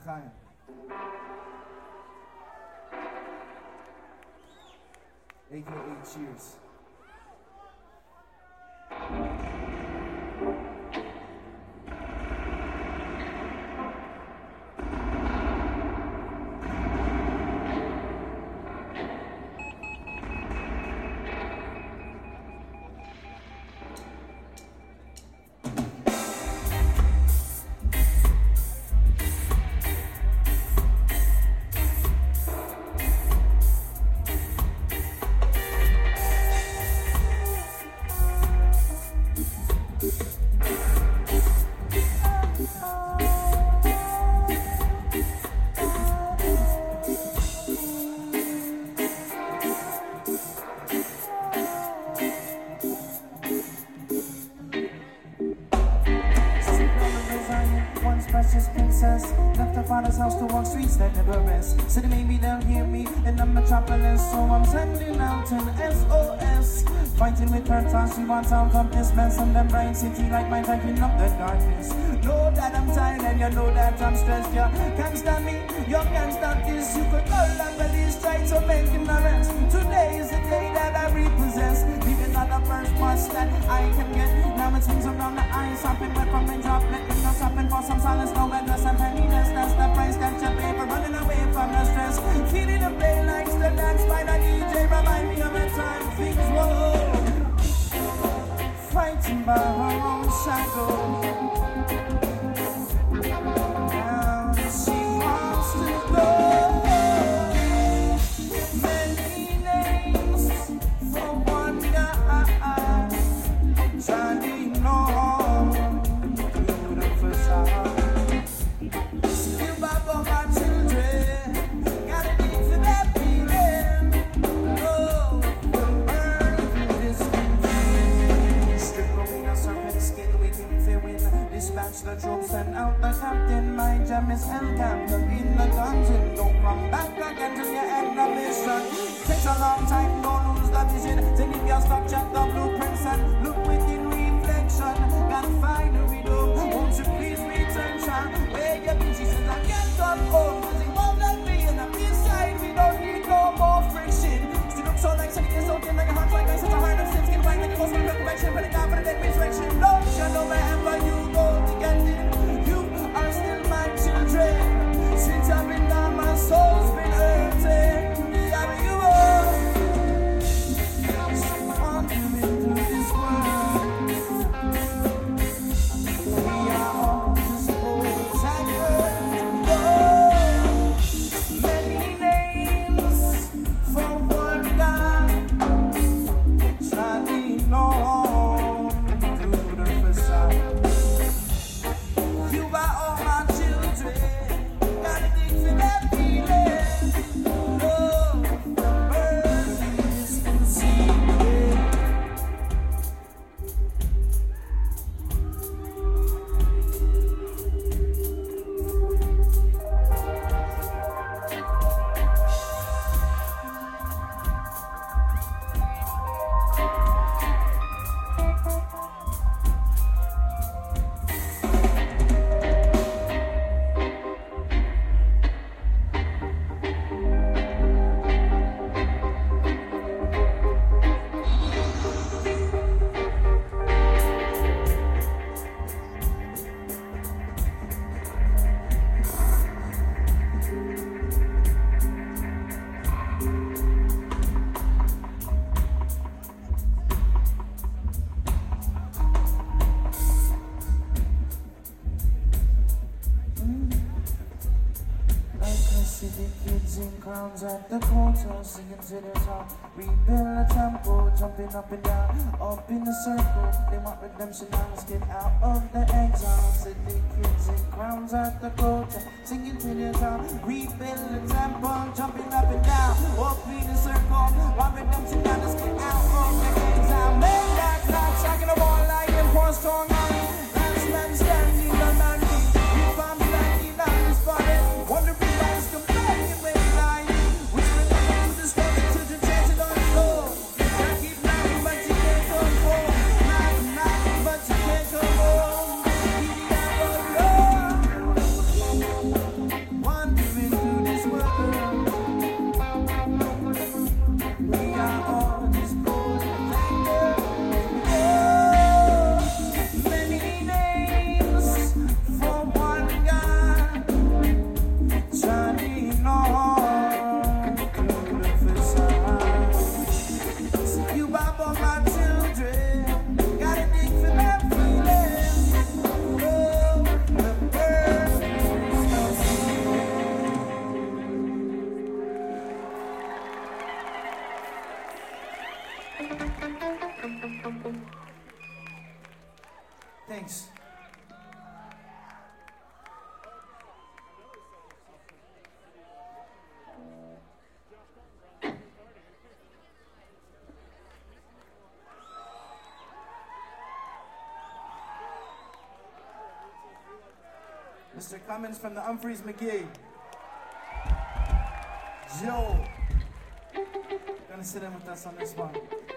Chaim. AKA Cheers. House to walk streets that never rest. So they maybe they'll hear me in the metropolis. So I'm sending out an SOS. Fighting with her thoughts, she wants out of this mess. And them bright city like mine, typing up the darkness. Know that I'm tired and you know that I'm stressed. You can't stop me, you can't stop this. You could call the police, try to make an arrest. Today is the day that I repossess. Leaving on the first bus that I can get. Now it swings around the eyes, hopping wet from rain drop. Let me go shopping for some solace, no address and penniless. That's the price that you pay for running away from the stress. Feeling the pain like the dance by the DJ. Remind me of the time things were. Fighting by her own shadow. Now she wants to go. Many names for one guy. Shining on through the facade. Still back for my children. Gotta keep for that feeling. Oh, burn this feeling. Strip away the serpent skin, we can feel with. Dispatch the troops and out the captain. My jam is held captive in the dungeon. Don't come back again till you end the mission. Takes a long time, don't lose the vision. Then if you're stuck, check the blueprints and look within reflection. Gotta find a rhythm. Won't you please return, child? Where you been? She says I can't come home. Cause it won't let me in the inside. We don't need no more friction. Still look so nice and it gets so thin like a heart like ice. Such a heart of sin. Skin white like a most resurrection. Put it down for the dead resurrection. Don't you know wherever you go to get in? You are still my children. Since I've been down, my soul's been hurting. Yeah, you are. Wandering through this world. We are all just old tired. Oh, many names for one guy. Shining on through the facade. You are all my children. Gotta dig for that feeling. Love, the mercy is concealed. Crowns at the quarter, singing to the top. Rebuild a temple, jumping up and down, up in the circle. They want redemption now, let's get out of the exile. City kids in crowns at the quarter, singing to the top. Rebuild a temple, jumping up and down, up in the circle. Want redemption now, let's get out of the exile. Make that clap, shocking the wall like a poor strong man. Last man standing, the man keep on standing on this body. Wonder if that's complaining with life. Mr. Cummins from the Humphreys McGee. Joe. Gonna sit in with us on this one.